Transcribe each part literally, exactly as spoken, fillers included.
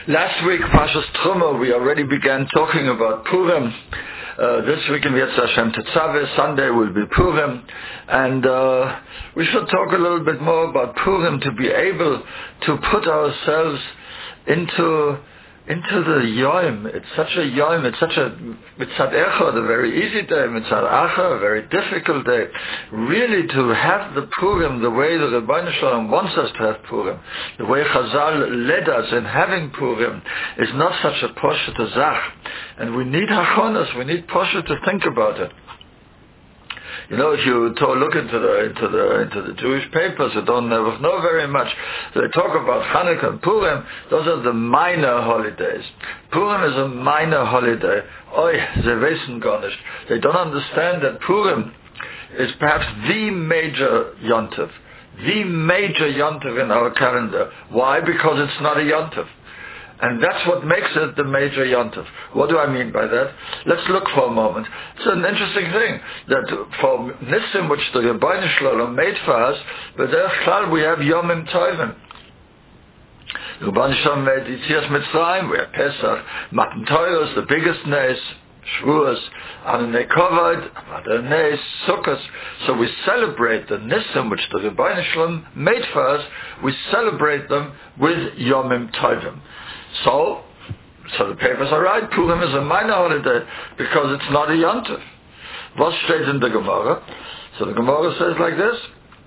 Last week, Parshas Truma, we already began talking about Purim. Uh, this week in Yetzer Hashem Tetzaveh, Sunday will be Purim. And uh, we should talk a little bit more about Purim to be able to put ourselves into into the Yom. It's such a Yom, it's such a Mitzad Echad, a very easy day, Mitzad Acha, a very difficult day. Really to have the Purim the way the Rebbeinu Shalom wants us to have Purim, the way Chazal led us in having Purim, is not such a poshet zach. And we need hachonas, we need poshet to think about it. You know, if you to look into the into the into the Jewish papers, you don't know, know very much. They talk about Hanukkah and Purim. Those are the minor holidays. Purim is a minor holiday. Oy, they wissen gar nicht. They don't understand that Purim is perhaps the major yontif, the major yontif in our calendar. Why? Because it's not a yontif. And that's what makes it the major yontif. What do I mean by that? Let's look for a moment. It's an interesting thing that for Nissim, which the Rebbeinu Shalom made for us, but there we have Yomim Tovim. The Rebbeinu Shalom made Yitzias Mitzrayim, we have Pesach, Matan Torah, the biggest Nes, Shavuos, Ananei Kovod, Matan Nes, Sukkot. So we celebrate the Nissim, which the Rebbeinu Shalom made for us, we celebrate them with Yomim Tovim. So, so the papers are right. Purim is a minor holiday because it's not a yontif. Was steht in the Gemara? So the Gemara says like this: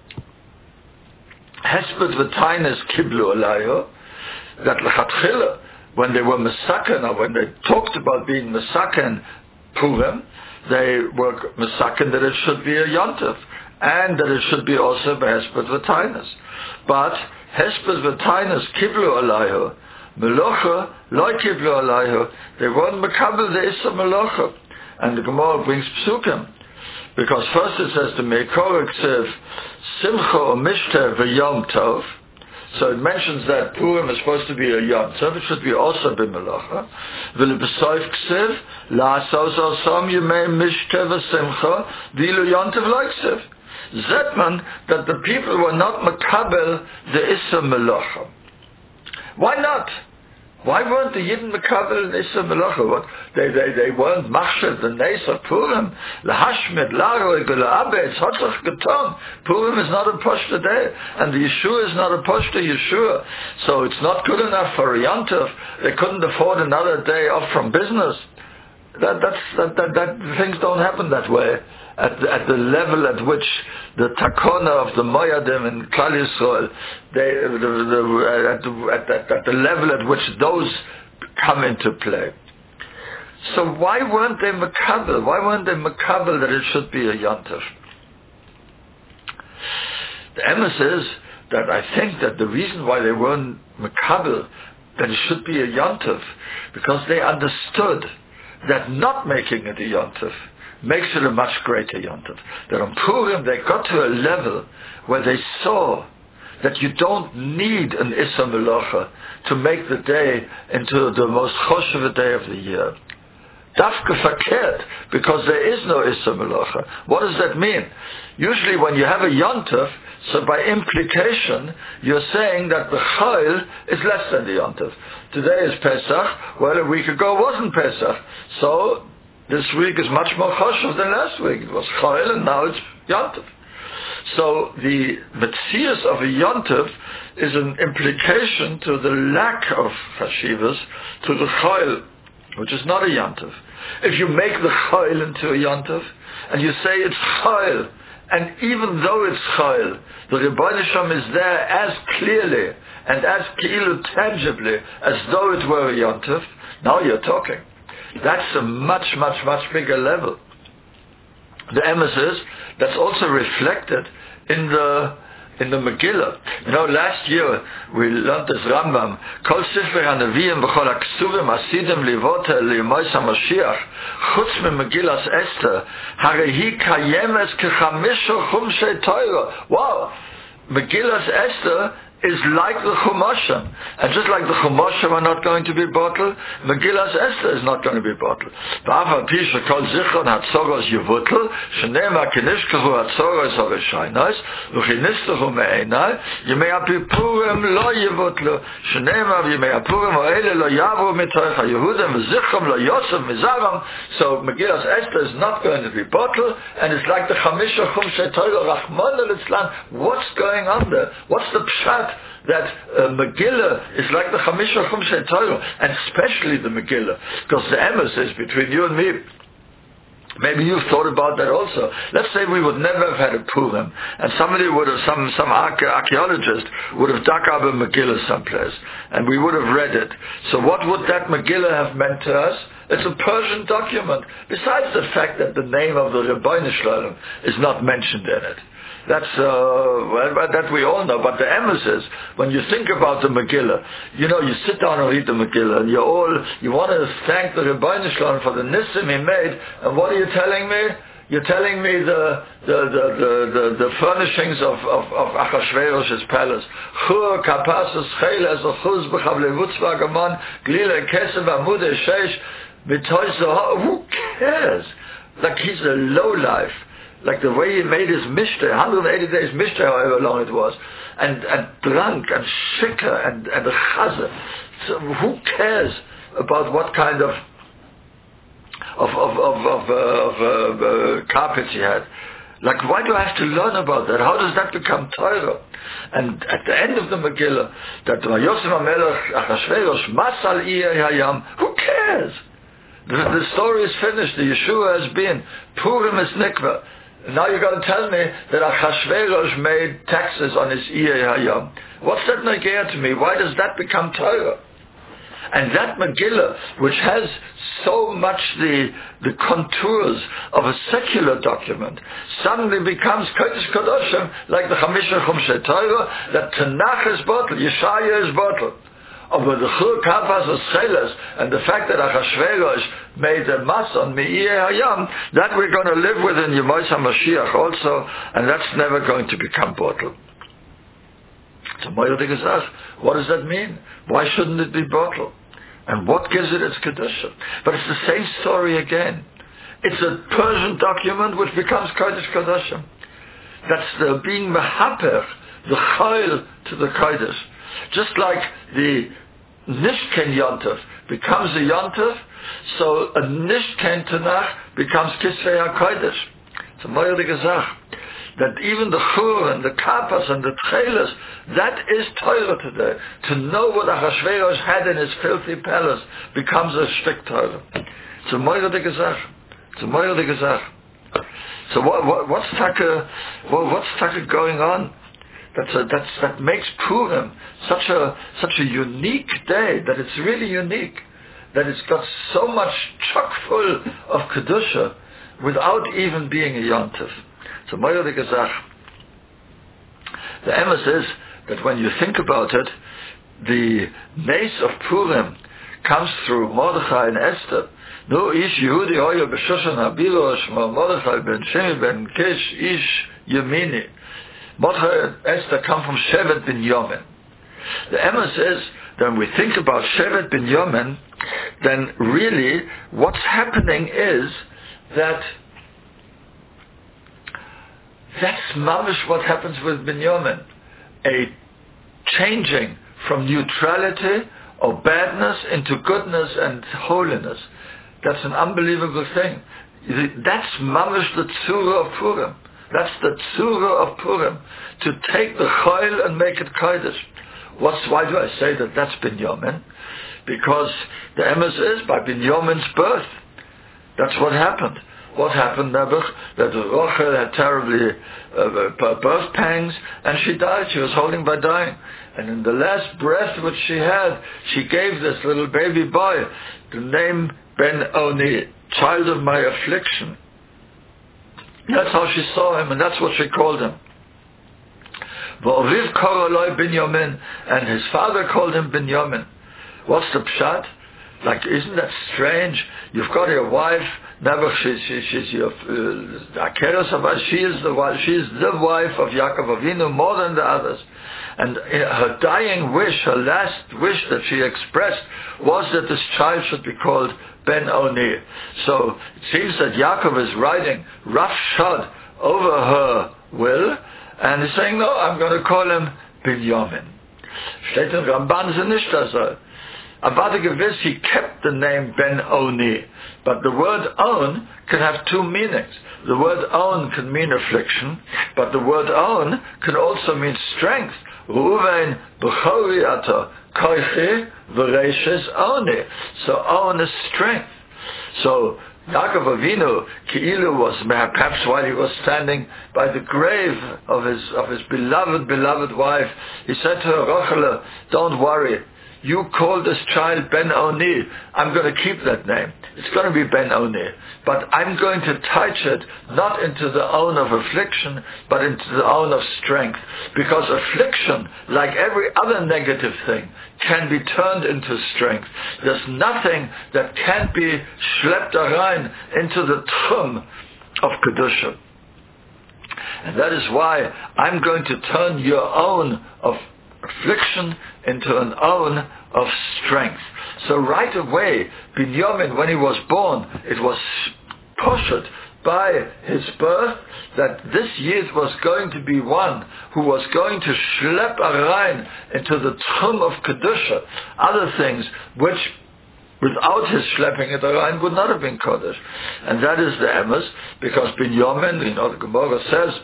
Hesped v'tainis kiblu alayo. That lechatchila, when they were mesaken, or when they talked about being mesaken Purim, they were mesaken that it should be a yontif and that it should be also hesped v'tainis. But hesped v'tainis kiblu alayo. Melocha, loy kiblu alayhu, they weren't mekabel the Issa Melocha. And the Gemara brings psukim. Because first it says to me, Korek Ksiv, Simcha or Mishtev v'Yom Tov. So it mentions that Purim is supposed to be a Yom Tov, it should be also be Melocha. V'lebesoif Ksiv, La'asos Osam Yemei Mishtev v'Simcha, V'ilu Yom Tov loy Ksiv. Zetman, that the people were not mekabel the Issa Melocha. Why not? Why weren't the Yidden mekabel Issa Melocha? What they they they weren't machshav the Nes of Purim lahashmid laroig la'abetz hatzach geton. Purim is not a poshta day, and the Yeshua is not a poshta Yeshua. So it's not good enough for a yontif. They couldn't afford another day off from business. That that's that that, that things don't happen that way. At the, at the level at which the takona of the Moyadim in Klal Yisrael, they, the, the, at, the, at, the, at the level at which those come into play. So why weren't they mekabel? Why weren't they mekabel that it should be a yontif? The emes is that I think that the reason why they weren't mekabel that it should be a yontif, because they understood that not making it a yontif makes it a much greater yontif. That on Purim they got to a level where they saw that you don't need an Issa Melocha to make the day into the most choshev day of the year. Dafka fakert, because there is no Issa Melocha. What does that mean? Usually when you have a yontif, so by implication, you're saying that the chayil is less than the yontif. Today is Pesach, well a week ago wasn't Pesach. So this week is much more choshev than last week. It was chayil and now it's yontif. So the metzias of a yontif is an implication to the lack of chashivas to the chayil, which is not a yontif. If you make the chayil into a yontif, and you say it's chayil, and even though it's chayil, the Rebbeinu Shalom is there as clearly and as keilu tangibly as though it were a yontif, now you're talking. That's a much, much, much bigger level. The emes is, that's also reflected in the in the Megillah. You know, last year we learned this Rambam, Kol Sifrei HaNeviim v'chol HaKsuvim Asidim Livote L'Yemos HaMashiach Chutz MeMegillas Esther Harei Hi Kayemes Kechamisho Chumshei Torah. Wow! Megillas Esther is like the Chumashim. And just like the Chumashim are not going to be bottled, Megillas Esther is not going to be bottled. Ba'afa pisha kol zichron hatzogos yevutl, shenema kinishkahu hatzogos harishainos, v'chinistahu me'enai, yemei apipurim lo yevutlu, shenema yemei apurim ha'ele lo yavu mitoich ha'yehudem, v'zichron lo yosef mizaram. So Megillas Esther is not going to be bottled, and it's like the Chamisha Chumshei Torah, Rachmana litzlan. What's going on there? What's the pshat that uh, Megillah is like the Chamisha Chumshei Torah, and especially the Megillah, because the emes is between you and me. Maybe you've thought about that also. Let's say we would never have had a Purim, and somebody would have, some some archaeologist would have dug up a Megillah someplace, and we would have read it. So what would that Megillah have meant to us? It's a Persian document. Besides the fact that the name of the Rebbeinu Shalom is not mentioned in it. That's, uh, well, that we all know. But the emes is, when you think about the Megillah, you know, you sit down and read the Megillah, and you all, you want to thank the Rebbeinu Shalom for the nisim he made, and what are you telling me? You're telling me the the the the, the, the furnishings of of, of Achashverosh's palace. Chur kapasus cheles ochuz b'chavlevutzva gaman glila kesef amude sheish b'toy. Who cares? Like he's a lowlife. Like the way he made his mishteh, one hundred eighty days mishteh, however long it was, and, and drunk and shikha and, and a chazer. So who cares about what kind of of of of, of, uh, of uh, uh, carpets he had? Like, why do I have to learn about that? How does that become Torah? And at the end of the Megillah, that Yosef HaMelech Achashverosh Masal Iyeh Hayam. Who cares? The, the story is finished. The Yeshua has been. Purim is Nikva. Now you're going to tell me that Achashverosh made taxes on his Iyeh Hayam. What's that negaya to me? Why does that become Torah? And that Megillah, which has so much the the contours of a secular document, suddenly becomes Kodesh Kodashim, like the Chamisha Chumshei Torah, that Tanakh is bottled, Yeshaya is bottled. Over the Chur Kafas of Cheles, and the fact that Achashverosh made a mass on Me'iyeh Hayam, that we're going to live with in Yemos HaMashiach also, and that's never going to become bottled. So what does that mean? Why shouldn't it be bottled? And what gives it its Kedusha? But it's the same story again. It's a Persian document which becomes Kodesh Kodashim. That's the being Mehaper, the Chayil to the Kodesh. Just like the Nishken Yontif becomes a Yontif, so a Nishken Tanakh becomes Kisvei HaKodesh. It's a moyelig Gezach. That even the Chur and the Kapas and the Tcheles, that is Torah today. To know what Achashverosh had in his filthy palace becomes a strict Torah. It's a moyelig Gezach. It's a moyelig Gezach. So what, what, what's taka, what, what's taka going on? That's a, that's, that makes Purim such a such a unique day, that it's really unique, that it's got so much chock full of Kedusha without even being a Yontif. So Moyelig Gezach. The emes is that when you think about it, the Nes of Purim comes through Mordechai and Esther. No ish Yehudi oyo b'shoshan habilo shmo Mordechai ben Shemi ben Kish ish Yemini. Mordechai and Esther come from Shevet Binyamin. The emes is that when we think about Shevet Binyamin, then really what's happening is that that's mamish what happens with Binyamin. A changing from neutrality or badness into goodness and holiness. That's an unbelievable thing. That's mamish the tzura of Purim. That's the tzura of Purim, to take the chayil and make it kodesh. What's, why do I say that that's Binyamin? Because the emes is by Binyamin's birth. That's what happened. What happened, Nebuch? That Rachel had terribly uh, birth pangs, and she died. She was holding by dying. And in the last breath which she had, she gave this little baby boy the name Ben Oni, child of my affliction. That's how she saw him, and that's what she called him. V'oviv koroloi Binyamin, and his father called him Binyamin. What's the pshat? Like, isn't that strange? You've got your wife, Never she, she, she's your uh, she is the wife. She is the wife of Yaakov Avinu more than the others. And her dying wish, her last wish that she expressed, was that this child should be called Ben Oni. So it seems that Yaakov is writing rough shod over her will, and he's saying, no, I'm going to call him Binyamin. Steht in Ramban, sie nicht das soll. Aber gewiss, he kept the name Ben Oni. But the word own can have two meanings. The word own can mean affliction, but the word own can also mean strength. Ruvain b'chori ata koichi v'reishes oni. So own is strength. So Yaakov Avinu, Ki'ilu was, perhaps while he was standing by the grave of his of his beloved, beloved wife, he said to her, Rachel, don't worry. You call this child Ben Oni. I'm going to keep that name. It's going to be Ben Oni. But I'm going to touch it not into the own of affliction, but into the own of strength. Because affliction, like every other negative thing, can be turned into strength. There's nothing that can't be schlepped rein into the tchum of Kedusha. And that is why I'm going to turn your own of affliction into an own of strength. So right away, Binyamin, when he was born, it was pushed by his birth that this Yid was going to be one who was going to schlep rein into the tchum of Kedusha, other things which without his schlepping it rein would not have been Kodesh. And that is the emes, because Binyamin, you know, the Gemara says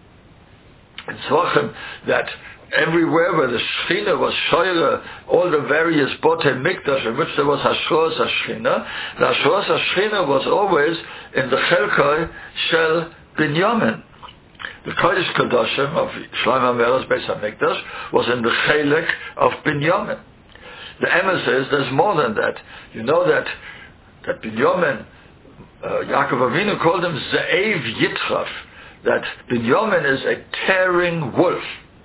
in Tzvachim that everywhere where the Shechina was shoyre, all the various Botei Mikdash in which there was Hashros HaShechina, the Hashros HaShechina was always in the Chelkoi Shel Binyamin. The Kodesh Kedoshim of Shlomo HaMelech's Beis HaMikdash was in the Chelek of Binyamin. The emes says there's more than that. You know that that Binyamin, uh, Yaakov Avinu called him Ze'ev Yitraf, that Binyamin is a tearing wolf.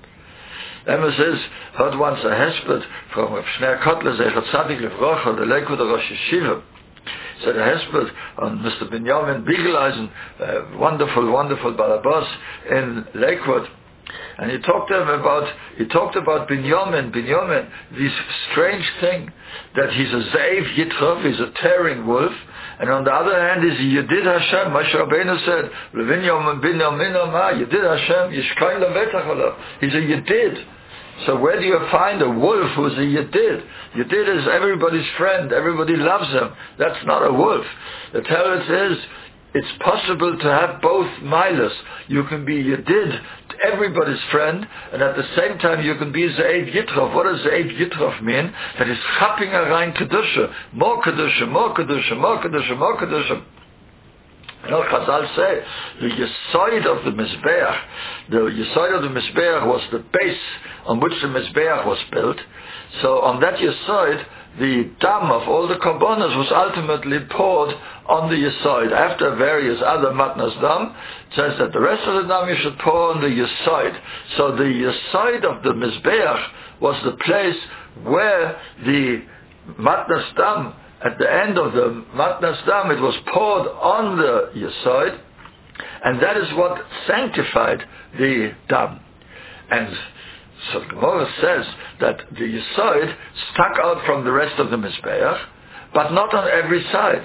Emes says, heard once a hesped from Rav Shneur Kotler, Zeichat Tzadik Livrocha, the Lakewood Rosh Yeshiva. He said a hesped on Mister Binyamin Bigeleisen, a wonderful, wonderful balabas in Lakewood. And he talked to him about, he talked about Binyamin, Binyamin, this strange thing, that he's a Ze'ev Yitrov, he's a tearing wolf, and on the other hand is Yedid Hashem. Moshe Rabbeinu said, Binyamin Binyamin Amah, Yedid Hashem, Yishkain Levetach Olav. He's a Yedid. So where do you find a wolf who's a Yedid? Yedid is everybody's friend, everybody loves him. That's not a wolf. The Teretz is, it's possible to have both milas. You can be Yedid, everybody's friend, and at the same time you can be Ze'ev Yitrov. What does Ze'ev Yitrov mean? That is chapping around Kedusha. More Kedusha, more Kedusha, more Kedusha, more Kedusha. You know, Chazal say, the Yesod of the Mizbeach, the Yesod of the Mizbeach was the base on which the Mizbeach was built. So on that Yesod, the dam of all the korbanos was ultimately poured on the Yesod. After various other matnas dam, it says that the rest of the dam you should pour on the Yesod. So the Yesod of the Mizbeach was the place where the matnas dam, at the end of the matnas dam, it was poured on the Yesod, and that is what sanctified the dam. And so the Gemara says that the Yesod stuck out from the rest of the Mizbeach, but not on every side.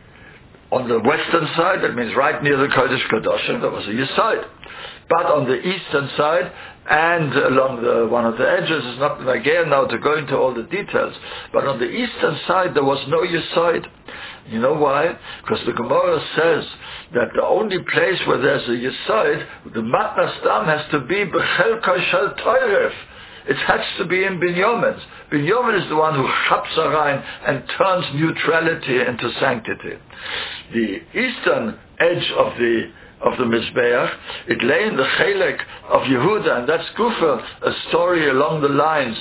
On the western side, that means right near the Kodesh Kedoshim, there was a Yesod. But on the eastern side, and along the, one of the edges, it's not again now to go into all the details, but on the eastern side there was no Yesod. You know why? Because the Gemara says that the only place where there's a Yesod, the Matnas Dam has to be B'chelka Shel Toiref. It has to be in Binyamin. Binyamin is the one who chaps rein and turns neutrality into sanctity. The eastern edge of the of the Mizbeach, it lay in the Chelek of Yehuda, and that's Gufa, a story along the lines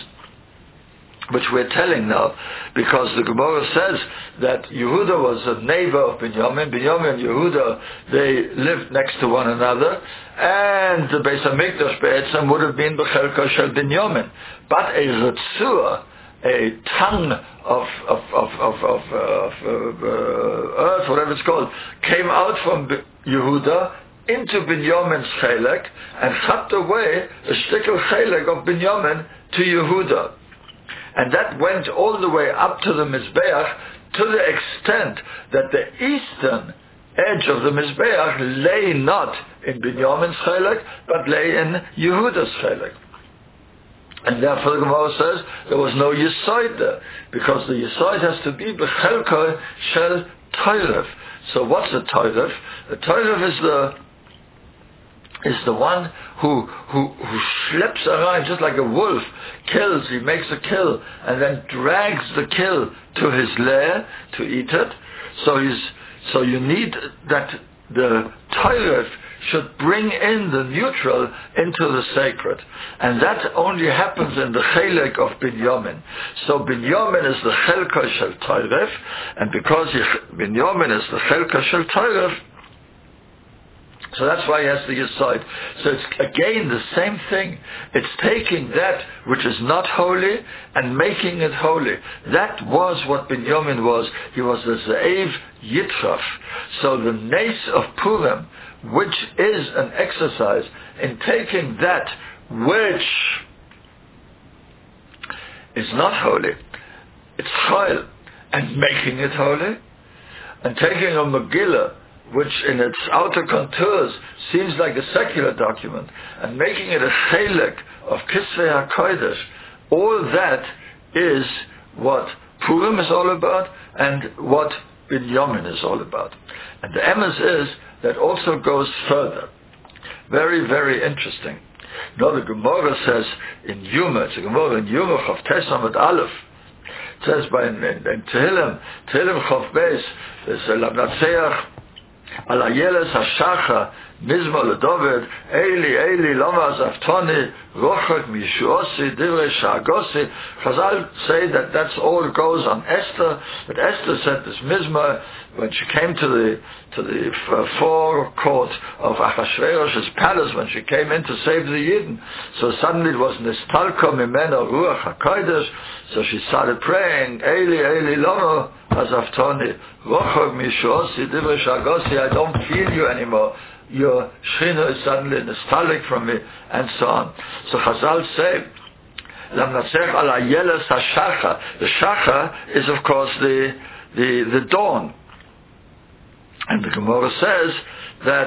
which we're telling now, because the Gemara says that Yehuda was a neighbor of Binyamin. Binyamin and Yehuda, they lived next to one another, and the Beis HaMikdash Be'etzem would have been B'chelka Shel Binyamin. But a Ritzua, a tongue of of of of, of, uh, of uh, earth, whatever it's called, came out from Yehuda into Binyamin's Chelek and chopped away a shtickle Chelek of Binyamin to Yehuda. And that went all the way up to the Mizbeach to the extent that the eastern edge of the Mizbeach lay not in Binyamin's Chelek, but lay in Yehuda's Chelek. And therefore the Gemara says there was no Yisoid there, because the Yisoid has to be B'chelko Shel Toiref. So what's a Toiref? The Toiref is the is the one who, who, who schleps around just like a wolf, kills, he makes a kill, and then drags the kill to his lair to eat it. So he's, so you need that the Toiref should bring in the neutral into the sacred. And that only happens in the Chelek of Binyamin. So Binyamin is the Chelka Shel Toiref, and because he, Binyamin is the Chelka Shel Toiref, so that's why he has the Yesod. So it's again the same thing. It's taking that which is not holy and making it holy. That was what Binyamin was. He was the Ze'ev Yitraf. So the Nes of Purim, which is an exercise in taking that which is not holy, it's chayil, and making it holy, and taking a Megillah, which in its outer contours seems like a secular document, and making it a chelek of Kisvei HaKodesh, all that is what Purim is all about, and what Binyamin is all about. And the emes is that also goes further. Very, very interesting. Now the Gemara says in Yuma, it's a Gemara in Yuma, Chav Tesam at Aleph, it says by in, in, in Tehillim, Tehillim Chav Beis, there's a Lamnatseach, על הילס השחר מזמור לדוד אלי אלי למה עזבתני רוחק מישועוסי דברי שעגוסי. Chazal say that that's all goes on Esther, that Esther said this mizmor when she came to the to the uh, forecourt of Achashverosh's palace, when she came in to save the Yidden. So suddenly it was nistalko mimeno ruach hakodesh. So she started praying, Eli Eli lama azaftoni rochog mishosi divrei shagosi. I don't feel you anymore. Your shechina is suddenly nostalgic from me, and so on. So Chazal say, Lamnatzech ala yeles hashachar. The shachar is of course the the the dawn. And the Gemara says that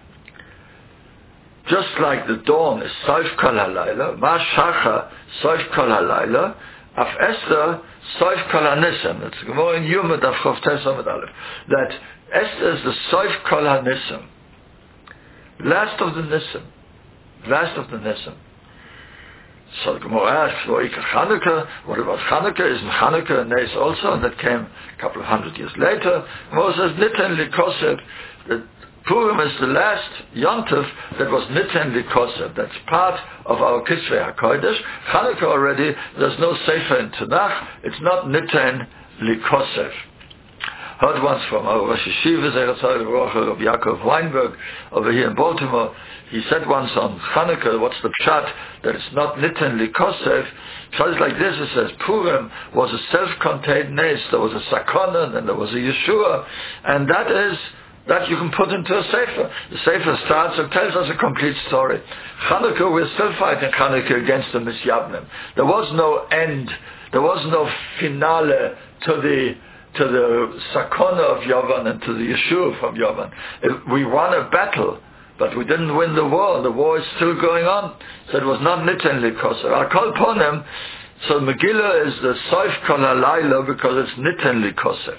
just like the dawn is Soif Kol HaLayla, Ma Shacha Soif Kol HaLayla, Af Esther Soif Kol HaNissim. That's the Gemara in Yuma Daf Chav Tesam at Aleph. That Esther is the Soif Kol HaNissim, last of the Nissim, last of the Nissim. So the Gemara asks, Chanukah, what about Chanukah? Isn't Chanukah a Nes also? And that came a couple of hundred years later. Moses Niten Likosef, that Purim is the last Yontif that was Niten Likosef. That's part of our Kisvei HaKodesh. Chanukah already, there's no Sefer in Tanakh. It's not Niten Likosef. Heard once from our Rosh Yeshiva, Rabbi Yaakov Weinberg, over here in Baltimore. He said once on Chanukah, what's the pshat, that it's not Niten Likosef. Pshat is like this, it says Purim was a self-contained nes. There was a Sakonan and there was a Yeshua, and that is, that you can put into a Sefer. The Sefer starts and tells us a complete story. Chanukah, we're still fighting Chanukah against the Misyabnim. There was no end, there was no finale to the to the Sakona of Yavan and to the Yeshua from Yavan. We won a battle, but we didn't win the war. The war is still going on. So it was not Niten Likosef. I'll call upon him. So Megillah is the Soif Kol HaLayla because it's Niten Likosef.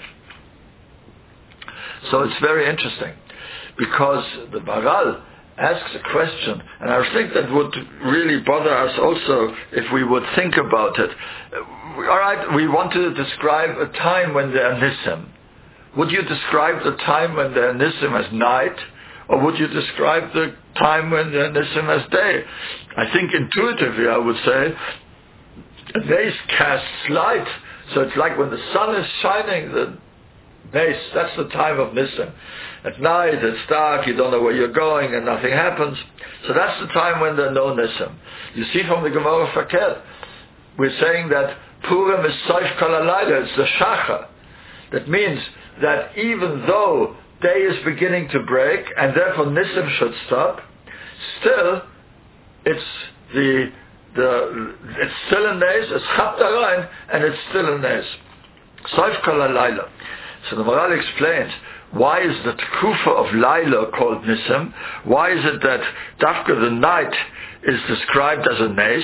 So it's very interesting, because the Baral asks a question, and I think that would really bother us also if we would think about it. All right, we want to describe a time when there are Nissim. Would you describe the time when there are Nissim as night, or would you describe the time when there are Nissim as day? I think intuitively I would say a Nes casts light, so it's like when the sun is shining, the Nes, that's the time of Nissim. At night it's dark, you don't know where you're going, and nothing happens. So that's the time when there are no Nissim. You see from the Gemara Fakir, we're saying that Purim is Soif Kol Halayla, it's the Shachar. That means that even though day is beginning to break, and therefore Nisim should stop, still, it's the, the, it's still a Nes, it's Chaptarain, and it's still a Nes. Soif Kol Halayla. So the Maharal explains, why is the Tekufa of Laila called Nisim? Why is it that Dafka, the night, is described as a Nes?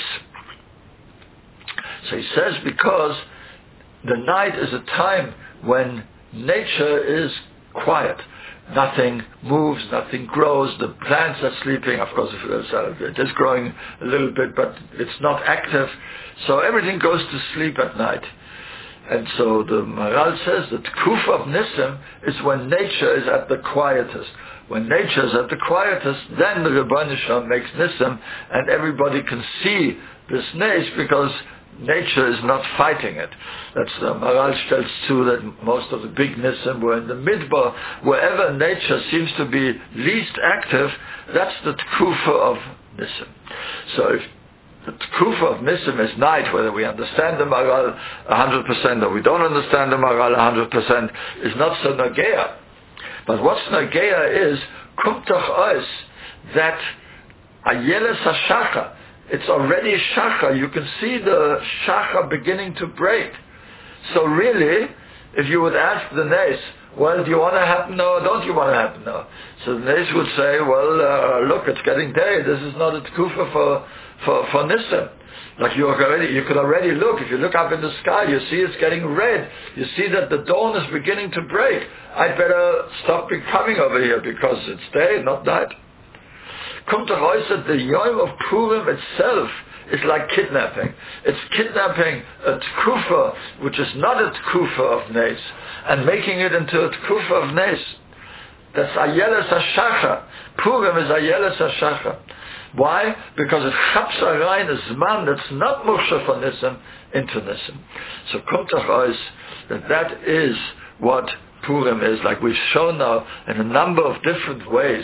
So he says because the night is a time when nature is quiet. Nothing moves, nothing grows, the plants are sleeping. Of course, it is growing a little bit, but it's not active. So everything goes to sleep at night. And so the Maharal says that Tekufa of Nisim is when nature is at the quietest. When nature is at the quietest, then the Rebbeinu Shalom makes Nisim, and everybody can see this Nes because nature is not fighting it. That's the Maharal tells too that most of the big Nisim were in the Midbar. Wherever nature seems to be least active, that's the Tekufa of Nisim. So if the Tekufa of Nisim is night, whether we understand the Maharal one hundred percent or we don't understand the Maharal one hundred percent, is not so Nageya. But what's Nageya is, Kumtach Ois, that Ayeles HaShacha, it's already Shacha, you can see the Shacha beginning to break. So really, if you would ask the Nes, well, do you want to happen now or don't you want to happen now? So the Nes would say, well, uh, look, it's getting day, this is not a Tekufa for For, for Nisim. Like you already, you could already look, if you look up in the sky, you see it's getting red. You see that the dawn is beginning to break. I'd better stop coming over here because it's day, not night. Come to Reus that the Yom of Purim itself is like kidnapping. It's kidnapping a Tekufa, which is not a Tekufa of Nes, and making it into a Tekufa of Nes. That's Ayeles HaShacha. Purim is Ayeles HaShacha. Why? Because it chaps rein a zman that's not muksha for Nisim into Nisim. So Kumtach is that that is what Purim is, like we've shown now in a number of different ways,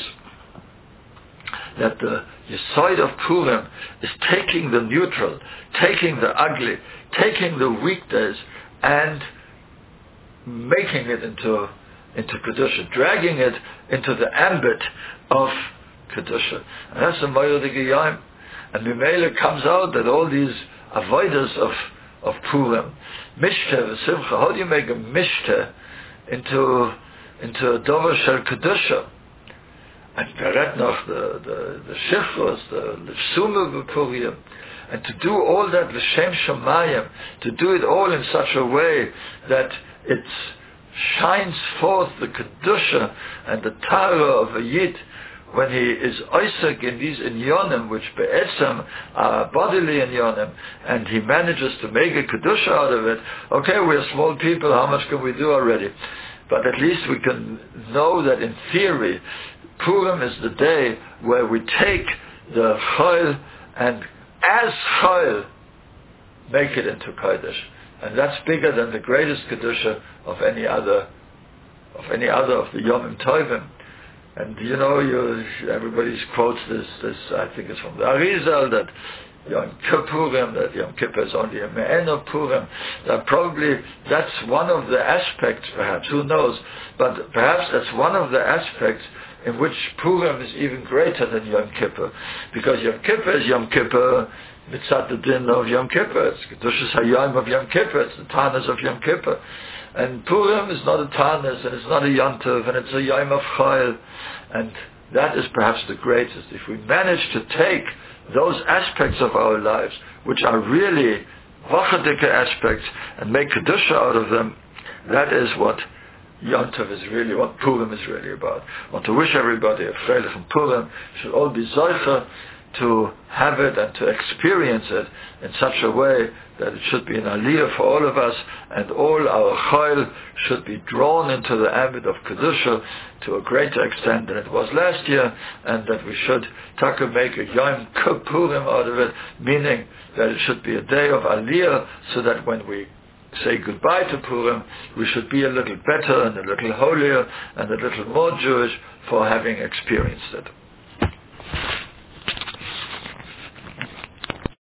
that the Yesod of Purim is taking the neutral, taking the ugly, taking the weekdays and making it into into Kedusha, dragging it into the ambit of Kedusha. And that's the Moed Giyim. And Mimele comes out that all these avoiders of, of Purim, Mishteh v'Simcha, how do you make a Mishteh into, into a Dover Shel Kedusha? And Peret noch, the, the, the Shifros, the Lefsume v'Purim, and to do all that L'Shem Shamayim, to do it all in such a way that it shines forth the Kedusha and the Tara of a Yid, when he is Isaac in these inyonim, which be'etzem are bodily inyonim, and he manages to make a kedusha out of it. Okay, we're small people, how much can we do already? But at least we can know that in theory, Purim is the day where we take the chayil and as chayil make it into kodesh. And that's bigger than the greatest kedusha of any other, of any other of the Yomim Tovim. And you know, you, everybody quotes this, this, I think it's from the Arizal, that Yom Kippurim, that Yom Kippur is only a me'en of Purim. That probably, that's one of the aspects, perhaps, who knows, but perhaps that's one of the aspects in which Purim is even greater than Yom Kippur. Because Yom Kippur is Yom Kippur, mitzat the din of Yom Kippur, it's Kedushas HaYom of Yom Kippur, it's the Tanas of Yom Kippur. And Purim is not a Tanis, and it's not a Yontiv, and it's a Yom of Chayil. And that is perhaps the greatest. If we manage to take those aspects of our lives, which are really Vachadika aspects, and make Kedusha out of them, that is what Yontiv is really, what Purim is really about. I want to wish everybody a Freilich and Purim should all be Zoicha to have it and to experience it in such a way that it should be an aliyah for all of us, and all our chayil should be drawn into the ambit of Kedusha to a greater extent than it was last year, and that we should taka make a Yom Kippurim out of it, meaning that it should be a day of aliyah, so that when we say goodbye to Purim, we should be a little better and a little holier and a little more Jewish for having experienced it.